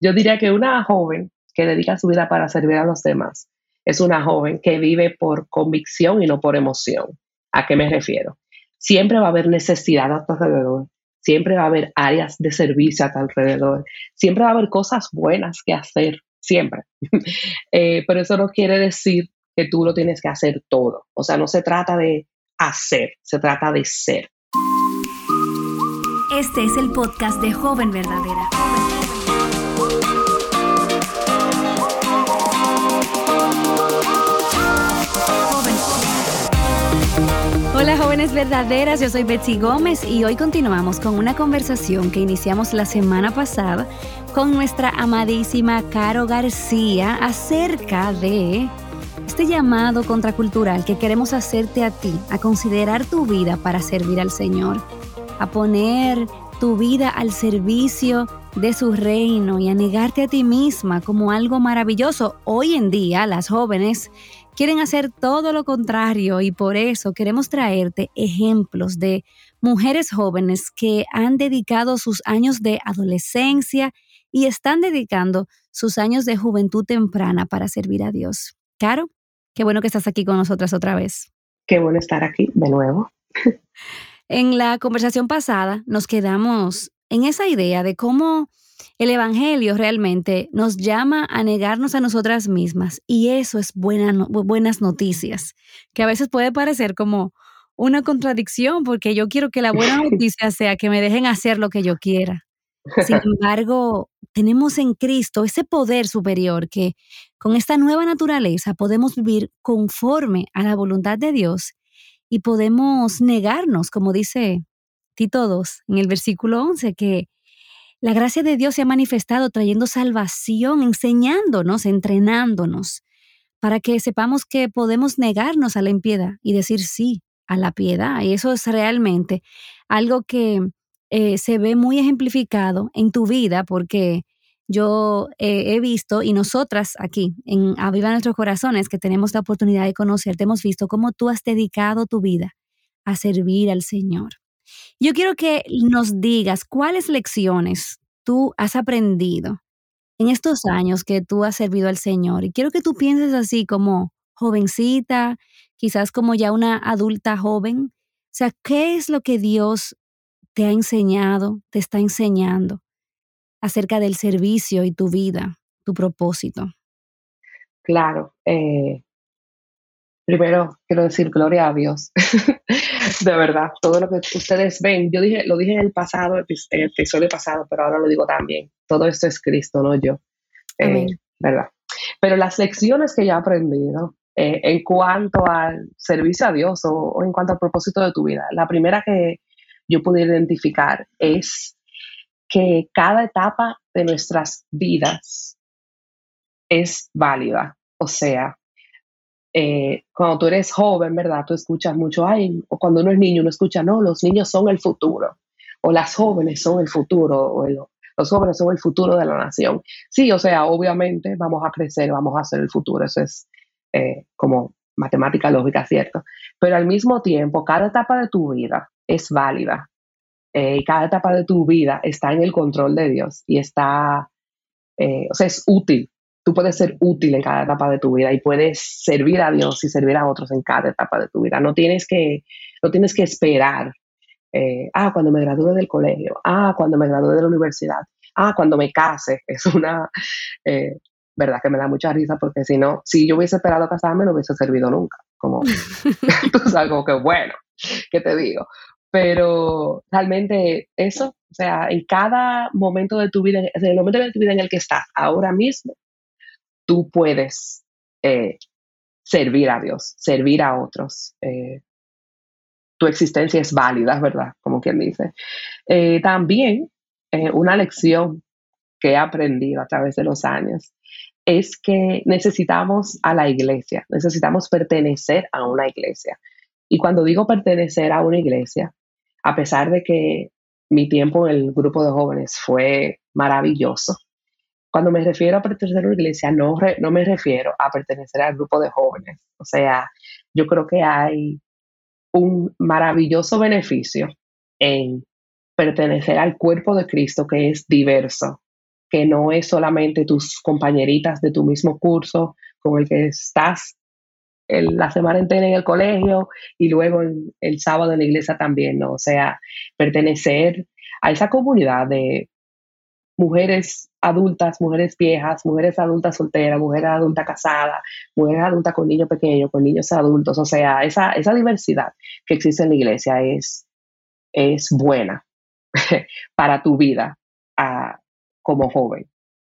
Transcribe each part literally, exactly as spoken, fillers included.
Yo diría que una joven que dedica su vida para servir a los demás es una joven que vive por convicción y no por emoción. ¿A qué me refiero? Siempre va a haber necesidad a tu alrededor, siempre va a haber áreas de servicio a tu alrededor, siempre va a haber cosas buenas que hacer, siempre. Eh, pero eso no quiere decir que tú lo tienes que hacer todo. O sea, no se trata de hacer, se trata de ser. Este es el podcast de Joven Verdadera. Hola jóvenes verdaderas, yo soy Betsy Gómez y hoy continuamos con una conversación que iniciamos la semana pasada con nuestra amadísima Caro García acerca de este llamado contracultural que queremos hacerte a ti, a considerar tu vida para servir al Señor, a poner tu vida al servicio de su reino y a negarte a ti misma como algo maravilloso. Hoy en día las jóvenes quieren hacer todo lo contrario y por eso queremos traerte ejemplos de mujeres jóvenes que han dedicado sus años de adolescencia y están dedicando sus años de juventud temprana para servir a Dios. Caro, qué bueno que estás aquí con nosotras otra vez. Qué bueno estar aquí de nuevo. En la conversación pasada nos quedamos en esa idea de cómo el Evangelio realmente nos llama a negarnos a nosotras mismas y eso es buena, no, buenas noticias, que a veces puede parecer como una contradicción porque yo quiero que la buena noticia sea que me dejen hacer lo que yo quiera. Sin embargo, tenemos en Cristo ese poder superior que con esta nueva naturaleza podemos vivir conforme a la voluntad de Dios y podemos negarnos, como dice Tito dos en el versículo once, que la gracia de Dios se ha manifestado trayendo salvación, enseñándonos, entrenándonos, para que sepamos que podemos negarnos a la impiedad y decir sí a la piedad. Y eso es realmente algo que eh, se ve muy ejemplificado en tu vida, porque yo eh, he visto, y nosotras aquí en Aviva Nuestros Corazones, que tenemos la oportunidad de conocerte, hemos visto cómo tú has dedicado tu vida a servir al Señor. Yo quiero que nos digas cuáles lecciones tú has aprendido en estos años que tú has servido al Señor. Y quiero que tú pienses así como jovencita, quizás como ya una adulta joven. O sea, ¿qué es lo que Dios te ha enseñado, te está enseñando acerca del servicio y tu vida, tu propósito? Claro. Eh, primero quiero decir gloria a Dios. De verdad, todo lo que ustedes ven, yo dije, lo dije en el pasado, en el episodio pasado, pero ahora lo digo también. Todo esto es Cristo, no yo. Amén. Eh, ¿verdad? Pero las lecciones que yo he aprendido eh, en cuanto al servicio a Dios o, o en cuanto al propósito de tu vida, la primera que yo pude identificar es que cada etapa de nuestras vidas es válida. O sea, eh, cuando tú eres joven, ¿verdad? Tú escuchas mucho, ay, o cuando uno es niño, uno escucha, no, los niños son el futuro, o las jóvenes son el futuro, o el- los jóvenes son el futuro de la nación. Sí, o sea, obviamente vamos a crecer, vamos a ser el futuro, eso es eh, como matemática lógica, ¿cierto? Pero al mismo tiempo, cada etapa de tu vida es válida, eh, y cada etapa de tu vida está en el control de Dios y está, eh, o sea, es útil. Tú puedes ser útil en cada etapa de tu vida y puedes servir a Dios y servir a otros en cada etapa de tu vida. No tienes que, no tienes que esperar, eh, ah, cuando me gradúe del colegio, ah, cuando me gradúe de la universidad, ah, cuando me case. Es una, eh, verdad que me da mucha risa porque si no, si yo hubiese esperado casarme, no hubiese servido nunca. Como, tú sabes, como que bueno, ¿qué te digo? Pero realmente eso, o sea, en cada momento de tu vida, en el momento de tu vida en el que estás ahora mismo, tú puedes eh, servir a Dios, servir a otros. Eh, tu existencia es válida, ¿verdad? Como quien dice. Eh, también eh, una lección que he aprendido a través de los años es que necesitamos a la iglesia, necesitamos pertenecer a una iglesia. Y cuando digo pertenecer a una iglesia, a pesar de que mi tiempo en el grupo de jóvenes fue maravilloso, cuando me refiero a pertenecer a una iglesia, no, re, no me refiero a pertenecer al grupo de jóvenes. O sea, yo creo que hay un maravilloso beneficio en pertenecer al cuerpo de Cristo que es diverso, que no es solamente tus compañeritas de tu mismo curso con el que estás el- la semana entera en el colegio y luego el, el sábado en la iglesia también, ¿no? O sea, pertenecer a esa comunidad de mujeres adultas, mujeres viejas, mujeres adultas solteras, mujeres adultas casadas, mujeres adultas con niños pequeños, con niños adultos, o sea, esa, esa diversidad que existe en la iglesia es, es buena para tu vida ah, como joven.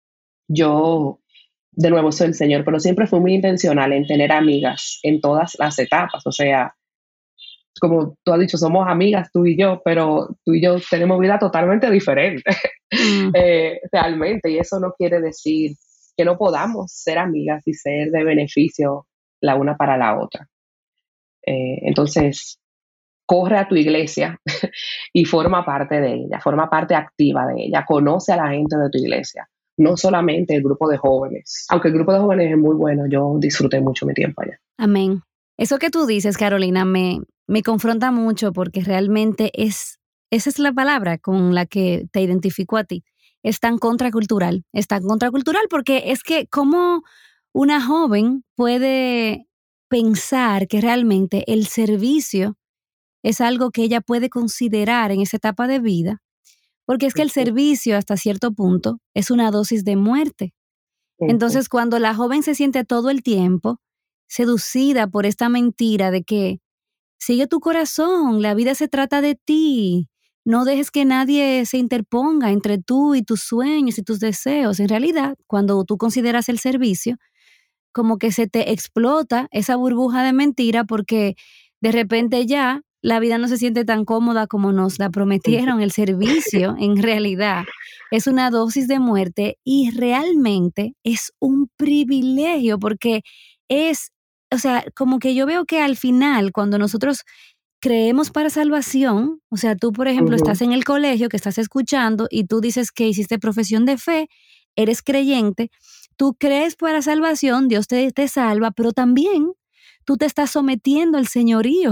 Yo, de nuevo, soy el Señor, pero siempre fui muy intencional en tener amigas en todas las etapas, o sea, como tú has dicho, somos amigas tú y yo, pero tú y yo tenemos vida totalmente diferente, Mm, eh, realmente, y eso no quiere decir que no podamos ser amigas y ser de beneficio la una para la otra. Eh, entonces, corre a tu iglesia y forma parte de ella, forma parte activa de ella, conoce a la gente de tu iglesia, no solamente el grupo de jóvenes, aunque el grupo de jóvenes es muy bueno, yo disfruté mucho mi tiempo allá. amén. Eso que tú dices, Carolina, me, me confronta mucho porque realmente es, esa es la palabra con la que te identifico a ti. Es tan contracultural, es tan contracultural porque es que como una joven puede pensar que realmente el servicio es algo que ella puede considerar en esa etapa de vida, porque es que el Ujú, servicio hasta cierto punto es una dosis de muerte. ujú, Entonces, cuando la joven se siente todo el tiempo seducida por esta mentira de que sigue tu corazón, la vida se trata de ti, no dejes que nadie se interponga entre tú y tus sueños y tus deseos. En realidad, cuando tú consideras el servicio, como que se te explota esa burbuja de mentira porque de repente ya la vida no se siente tan cómoda como nos la ujú, prometieron. El servicio, en realidad, es una dosis de muerte y realmente es un privilegio porque es, o sea, como que yo veo que al final, cuando nosotros creemos para salvación, o sea, tú, por ejemplo, ujú, estás en el colegio que estás escuchando y tú dices que hiciste profesión de fe, eres creyente, tú crees para salvación, Dios te, te salva, pero también tú te estás sometiendo al señorío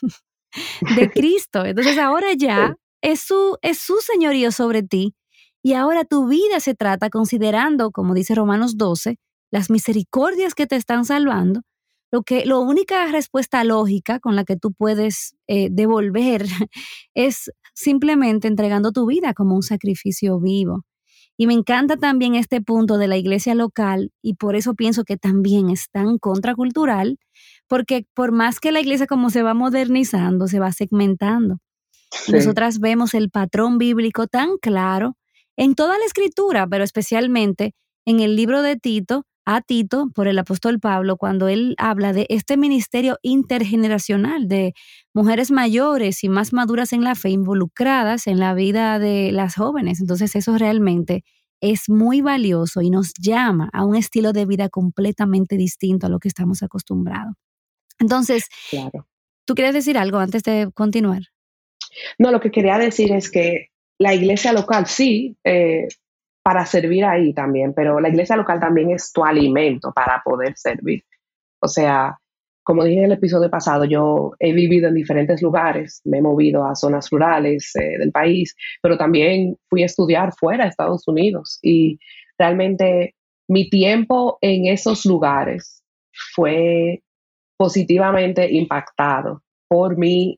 de Cristo. Entonces ahora ya sí, es su, es su señorío sobre ti y ahora tu vida se trata considerando, como dice Romanos doce, las misericordias que te están salvando. Lo que, la única respuesta lógica con la que tú puedes eh, devolver es simplemente entregando tu vida como un sacrificio vivo. Y me encanta también este punto de la iglesia local y por eso pienso que también es tan contracultural, porque por más que la iglesia como se va modernizando, se va segmentando. Y sí, nosotras vemos el patrón bíblico tan claro en toda la escritura, pero especialmente en el libro de Tito, a Tito, por el apóstol Pablo, cuando él habla de este ministerio intergeneracional de mujeres mayores y más maduras en la fe involucradas en la vida de las jóvenes. Entonces eso realmente es muy valioso y nos llama a un estilo de vida completamente distinto a lo que estamos acostumbrados. Entonces, claro. ¿tú quieres decir algo antes de continuar? No, lo que quería decir es que la iglesia local sí, eh, para servir ahí también, pero la iglesia local también es tu alimento para poder servir. O sea, como dije en el episodio pasado, yo he vivido en diferentes lugares, me he movido a zonas rurales eh, del país, pero también fui a estudiar fuera de Estados Unidos y realmente mi tiempo en esos lugares fue positivamente impactado por mi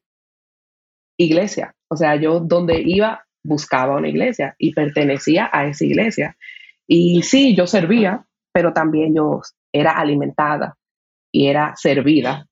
iglesia. O sea, yo donde iba buscaba una iglesia y pertenecía a esa iglesia. Y sí, yo servía, pero también yo era alimentada y era servida.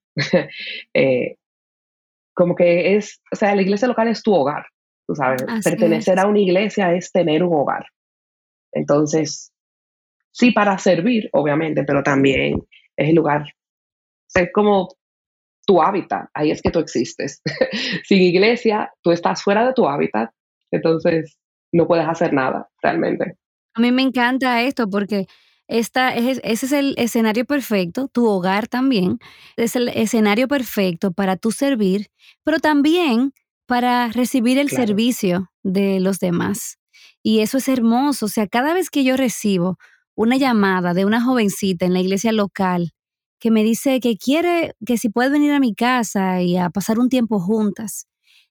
eh, Como que es, o sea, la iglesia local es tu hogar, tú sabes, Así pertenecer es. a una iglesia es tener un hogar. Entonces, sí para servir, obviamente, pero también es el lugar, es como tu hábitat, ahí es que tú existes. Sin iglesia, tú estás fuera de tu hábitat, entonces no puedes hacer nada realmente. A mí me encanta esto porque esta es, ese es el escenario perfecto, tu hogar también, es el escenario perfecto para tu servir, pero también para recibir el Claro. servicio de los demás. Y eso es hermoso, o sea, cada vez que yo recibo una llamada de una jovencita en la iglesia local que me dice que quiere, que si puede venir a mi casa y a pasar un tiempo juntas,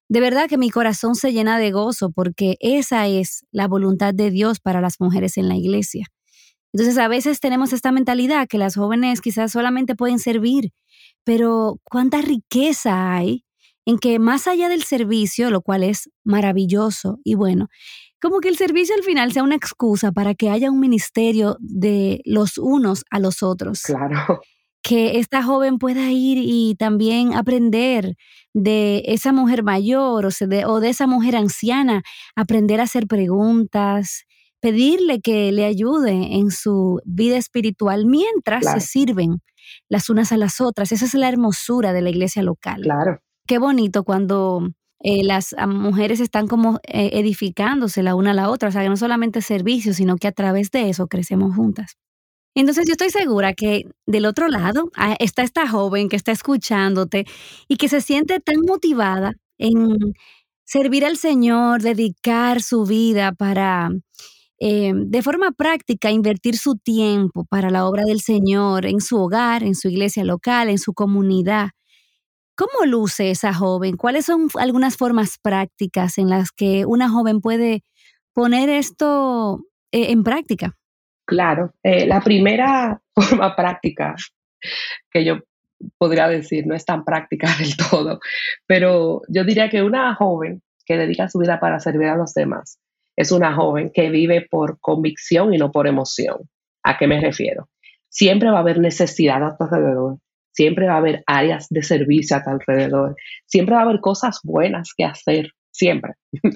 De verdad que mi corazón se llena de gozo porque esa es la voluntad de Dios para las mujeres en la iglesia. Entonces, a veces tenemos esta mentalidad que las jóvenes quizás solamente pueden servir, pero cuánta riqueza hay en que más allá del servicio, lo cual es maravilloso y bueno, como que el servicio al final sea una excusa para que haya un ministerio de los unos a los otros. Claro, Que esta joven pueda ir y también aprender de esa mujer mayor o, se de, o de esa mujer anciana, aprender a hacer preguntas, pedirle que le ayude en su vida espiritual mientras se claro, sirven las unas a las otras. Esa es la hermosura de la iglesia local. claro. Qué bonito cuando eh, las ah, mujeres están como eh, edificándose la una a la otra, o sea, que no solamente servicio, sino que a través de eso crecemos juntas. Entonces, yo estoy segura que del otro lado, ah, está esta joven que está escuchándote y que se siente tan motivada en servir al Señor, dedicar su vida para, eh, de forma práctica, invertir su tiempo para la obra del Señor en su hogar, en su iglesia local, en su comunidad. ¿Cómo luce esa joven? ¿Cuáles son algunas formas prácticas en las que una joven puede poner esto, eh, en práctica? Claro, eh, la primera forma práctica que yo podría decir, no es tan práctica del todo, pero yo diría que una joven que dedica su vida para servir a los demás es una joven que vive por convicción y no por emoción. ¿A qué me refiero? Siempre va a haber necesidad a tu alrededor, siempre va a haber áreas de servicio a tu alrededor, siempre va a haber cosas buenas que hacer, siempre.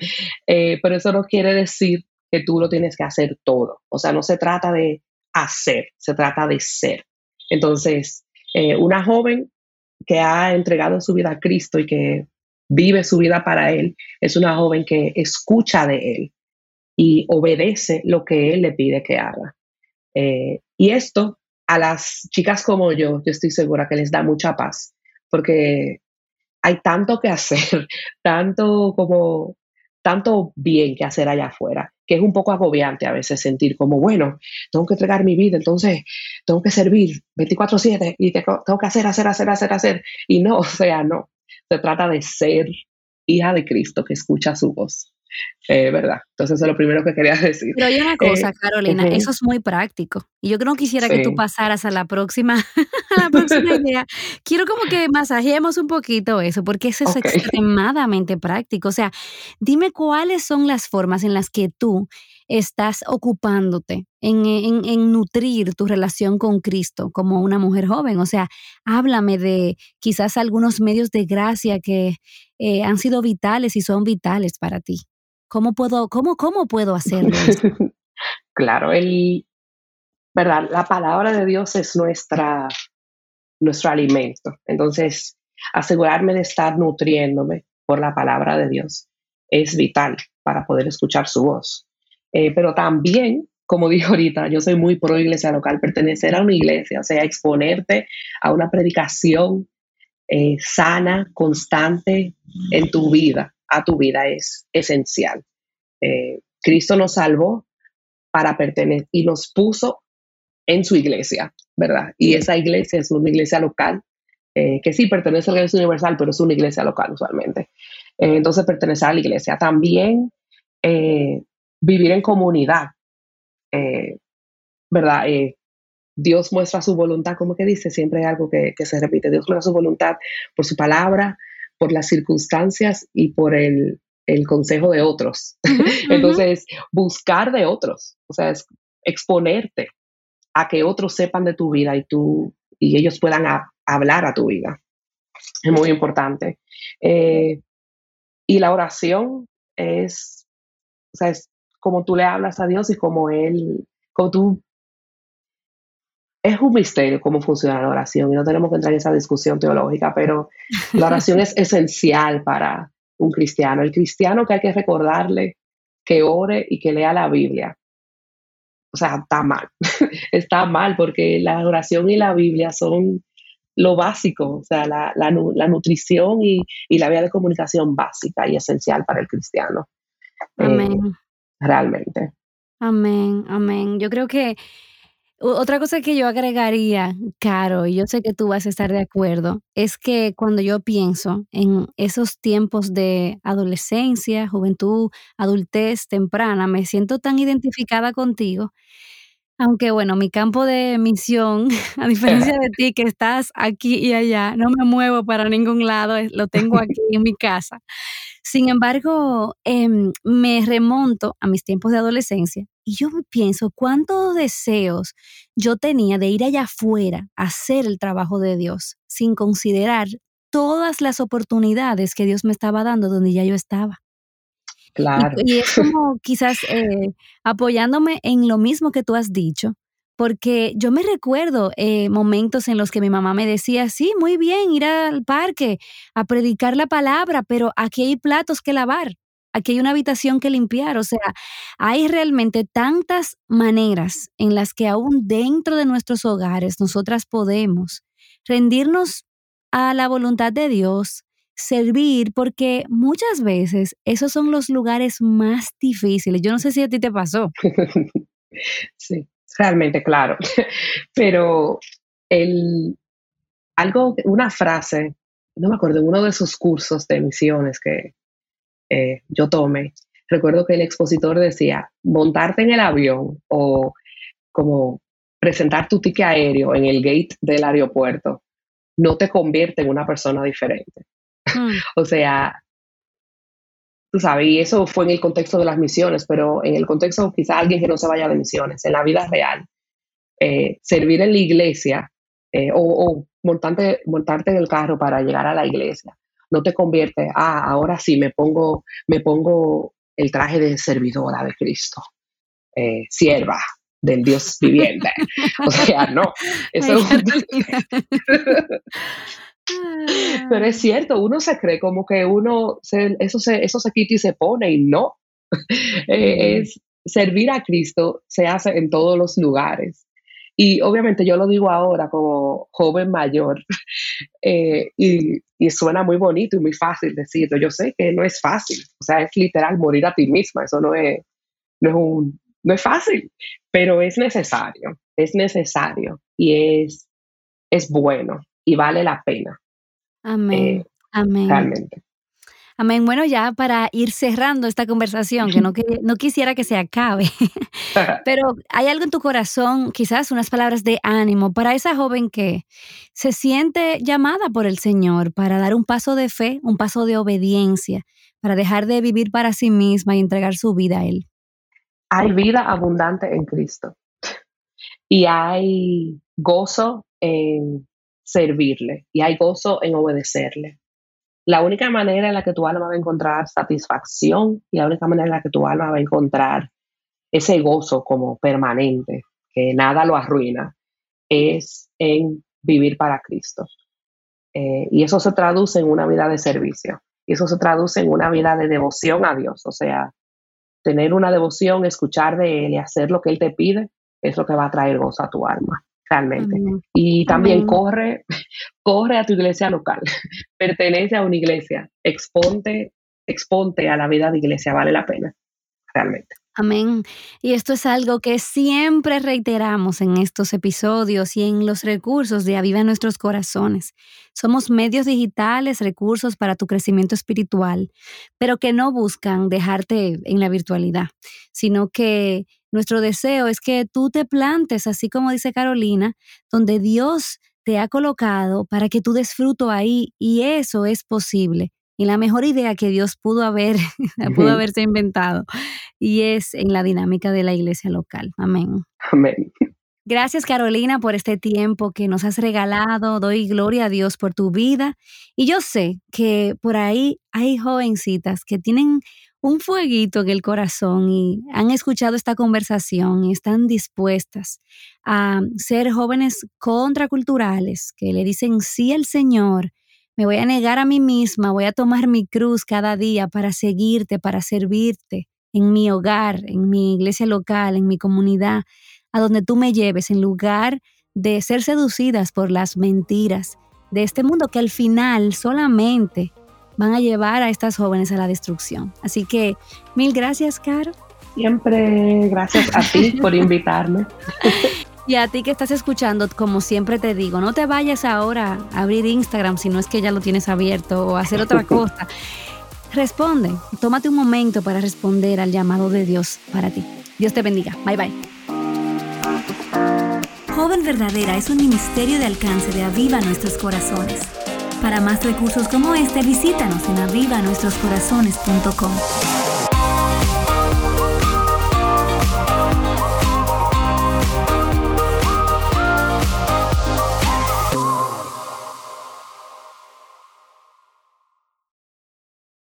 Eh, pero eso no quiere decir que tú lo tienes que hacer todo. O sea, no se trata de hacer, se trata de ser. Entonces, eh, una joven que ha entregado su vida a Cristo y que vive su vida para Él, es una joven que escucha de Él y obedece lo que Él le pide que haga. Eh, y esto a las chicas como yo, yo estoy segura que les da mucha paz, porque hay tanto que hacer, tanto como, tanto bien que hacer allá afuera, que es un poco agobiante a veces sentir como, bueno, tengo que entregar mi vida, entonces tengo que servir veinticuatro siete y te- tengo que hacer, hacer, hacer, hacer, hacer. Y no, o sea, no. Se trata de ser hija de Cristo que escucha su voz, eh, ¿verdad? Entonces eso es lo primero que quería decir. Pero hay una cosa, Eh, Carolina, ujú, eso es muy práctico. Y yo que no quisiera que tú sí. pasaras a la próxima a la próxima idea. Quiero como que masajeemos un poquito eso, porque eso es Ok. extremadamente práctico. O sea, dime cuáles son las formas en las que tú estás ocupándote en en en nutrir tu relación con Cristo como una mujer joven. O sea, háblame de quizás algunos medios de gracia que, eh, han sido vitales y son vitales para ti. ¿Cómo puedo cómo cómo puedo hacerlo eso? Claro, el, ¿verdad? La palabra de Dios es nuestra, nuestro alimento. Entonces, asegurarme de estar nutriéndome por la palabra de Dios es vital para poder escuchar su voz. Eh, pero también, como dije ahorita, yo soy muy pro iglesia local, pertenecer a una iglesia, o sea, exponerte a una predicación eh, sana, constante en tu vida, a tu vida es esencial. Eh, Cristo nos salvó para pertenecer y nos puso en su iglesia, ¿verdad? Y esa iglesia es una iglesia local, eh, que sí pertenece a la iglesia universal, pero es una iglesia local usualmente. Eh, entonces, pertenecer a la iglesia. También eh, vivir en comunidad, eh, ¿verdad? Eh, Dios muestra su voluntad, como que dice, siempre hay algo que, que se repite. Dios muestra su voluntad por su palabra, por las circunstancias y por el, el consejo de otros. Ujú, ujú. Entonces, buscar de otros, o sea, es exponerte a que otros sepan de tu vida y tú y ellos puedan a- hablar a tu vida. Es muy importante. Eh, y la oración es, o sea, es como tú le hablas a Dios y como Él, como tú, es un misterio cómo funciona la oración y no tenemos que entrar en esa discusión teológica, pero la oración es esencial para un cristiano. El cristiano que hay que recordarle que ore y que lea la Biblia. O sea, está mal, está mal porque la oración y la Biblia son lo básico, o sea, la, la, la nutrición y, y, la vía de comunicación básica y esencial para el cristiano, eh, Amén, realmente. amén, amén. Yo creo que Otra cosa que yo agregaría, Caro, y yo sé que tú vas a estar de acuerdo, es que cuando yo pienso en esos tiempos de adolescencia, juventud, adultez temprana, me siento tan identificada contigo, aunque bueno, mi campo de misión, a diferencia de ti que estás aquí y allá, no me muevo para ningún lado, eh, lo tengo aquí en mi casa. Sin embargo, em, me remonto a mis tiempos de adolescencia y yo me pienso cuántos deseos yo tenía de ir allá afuera a hacer el trabajo de Dios, sin considerar todas las oportunidades que Dios me estaba dando donde ya yo estaba. Y Claro. y es como quizás, eh, apoyándome en lo mismo que tú has dicho, porque yo me recuerdo, eh, momentos en los que mi mamá me decía: "Sí, muy bien, ir al parque a predicar la palabra, pero aquí hay platos que lavar, aquí hay una habitación que limpiar". O sea, hay realmente tantas maneras en las que aún dentro de nuestros hogares nosotras podemos rendirnos a la voluntad de Dios, servir, porque muchas veces esos son los lugares más difíciles. Yo no sé si a ti te pasó. Sí, realmente, claro. Pero el, algo, una frase, no me acuerdo, en uno de esos cursos de misiones que eh, yo tomé, recuerdo que el expositor decía, montarte en el avión o como presentar tu ticket aéreo en el gate del aeropuerto no te convierte en una persona diferente. Mm, O sea, tú sabes, y eso fue en el contexto de las misiones, pero en el contexto quizá alguien que no se vaya de misiones, en la vida real, eh, servir en la iglesia eh, o, o montarte, montarte en el carro para llegar a la iglesia, no te convierte, ah, ahora sí me pongo, me pongo el traje de servidora de Cristo, eh, sierva del Dios viviente. O sea, no, eso ay, es un... Carolina. Pero es Ah, cierto, uno se cree como que uno, se, eso, se, eso se quita y se pone, y no. Eh, sí. es servir a Cristo se hace en todos los lugares. Y obviamente yo lo digo ahora como joven mayor, eh, y, y suena muy bonito y muy fácil decirlo. Yo sé que no es fácil, o sea, es literal morir a ti misma, eso no es, no es, un, no es fácil, pero es necesario, es necesario y es, es bueno y vale la pena, eh, Amén, amén. realmente. Amén. Bueno, ya para ir cerrando esta conversación, que no que no quisiera que se acabe, pero, ¿hay algo en tu corazón, quizás unas palabras de ánimo para esa joven que se siente llamada por el Señor para dar un paso de fe, un paso de obediencia, para dejar de vivir para sí misma y entregar su vida a Él? Hay vida abundante en Cristo y hay gozo en servirle y hay gozo en obedecerle. La única manera en la que tu alma va a encontrar satisfacción y la única manera en la que tu alma va a encontrar ese gozo como permanente, que nada lo arruina, es en vivir para Cristo. Eh, y eso se traduce en una vida de servicio. Y eso se traduce en una vida de devoción a Dios. O sea, tener una devoción, escuchar de Él y hacer lo que Él te pide, es lo que va a traer gozo a tu alma, realmente. Amén, Y también amén. corre, corre a tu iglesia local, pertenece a una iglesia, exponte, exponte a la vida de iglesia, vale la pena, realmente. Amén. Y esto es algo que siempre reiteramos en estos episodios y en los recursos de Aviva Nuestros Corazones. Somos medios digitales, recursos para tu crecimiento espiritual, pero que no buscan dejarte en la virtualidad, sino que nuestro deseo es que tú te plantes, así como dice Carolina, donde Dios te ha colocado para que tú des fruto ahí, y eso es posible. Y la mejor idea que Dios pudo haber, pudo Ujú. haberse inventado, y es en la dinámica de la iglesia local. Amén. Amén. Gracias, Carolina, por este tiempo que nos has regalado. Doy gloria a Dios por tu vida. Y yo sé que por ahí hay jovencitas que tienen un fueguito en el corazón y han escuchado esta conversación y están dispuestas a ser jóvenes contraculturales que le dicen sí al Señor. Me voy a negar a mí misma, voy a tomar mi cruz cada día para seguirte, para servirte en mi hogar, en mi iglesia local, en mi comunidad, a donde tú me lleves, en lugar de ser seducidas por las mentiras de este mundo que al final solamente van a llevar a estas jóvenes a la destrucción. Así que mil gracias, Caro. Siempre gracias a ti por invitarme. Y a ti que estás escuchando, como siempre te digo, no te vayas ahora a abrir Instagram si no es que ya lo tienes abierto o a hacer otra cosa. Responde, tómate un momento para responder al llamado de Dios para ti. Dios te bendiga. Bye bye. Joven Verdadera es un ministerio de alcance de Aviva Nuestros Corazones. Para más recursos como este, visítanos en aviva nuestros corazones punto com.